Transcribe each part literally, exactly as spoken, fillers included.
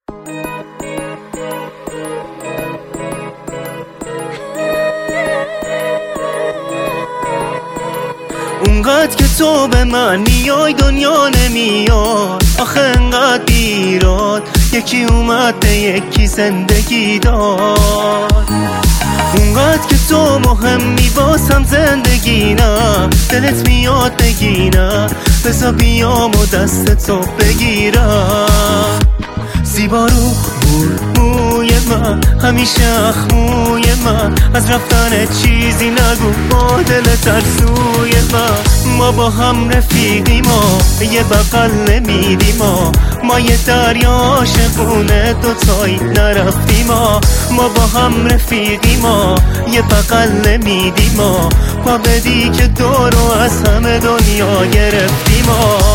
اونقدر که تو به من میای دنیا نمیاد، آخه انقدر بیراد یکی اومد به یکی زندگی داد. اونقدر که تو مهمی بازم زندگی نه، دلت میاد بگی نه، بذار بیام و دست تو بگیرم. زیبا رو موی من، همیشه اخموی من، از رفتن چیزی نگو با دل ترسوی من. ما با هم رفیقیم و یه بغل نمیدیم، ما یه دریا عاشقونه دوتایی نرفتیم. ما با هم رفیقیم و یه بغل نمیدیم، پا بدی که دورو از همه دنیا گرفتیم.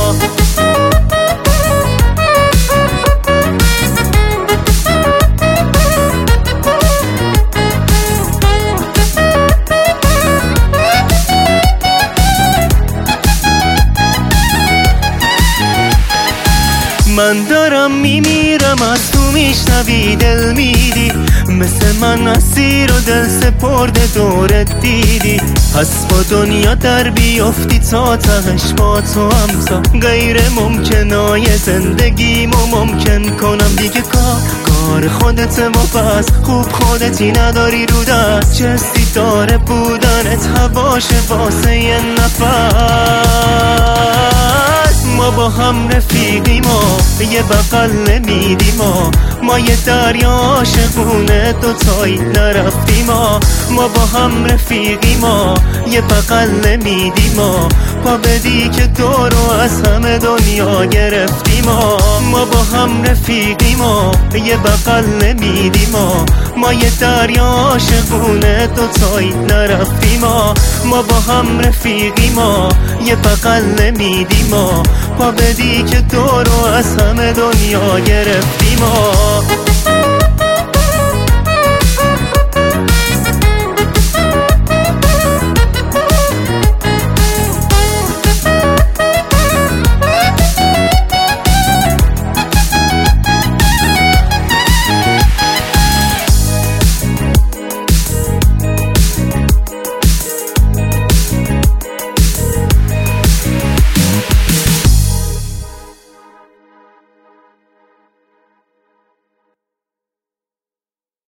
من دارم میمیرم از تو میشنوی دل میدی، مثل من اسیر و دل سپرده دورت دیدی. پس با دنیا در بیافتی تا تهش با تو همتا، غیر ممکنای زندگیمو ممکن کنم دیگه. کار کار خودت و بس خوب خودتی نداری رو دست، چه ستاره بودنت هواشه واسه یه نفس. ما با هم رفیقیم و یه بغل نمیدیم، ما یه دریا عاشقونه دوتایی نرفتیم. ما با هم رفیقیم و یه بغل نمیدیم، پا بدی که دورو از همه دنیا گرفتیم. ما با هم رفیقیم و یه بغل نمیدیم، ما یه دریا عاشقونه دوتایی نرفتیم. ما با هم رفیقیم و یه بغل نمیدیم، پا بدی که دورو از همه دنیا گرفتیم.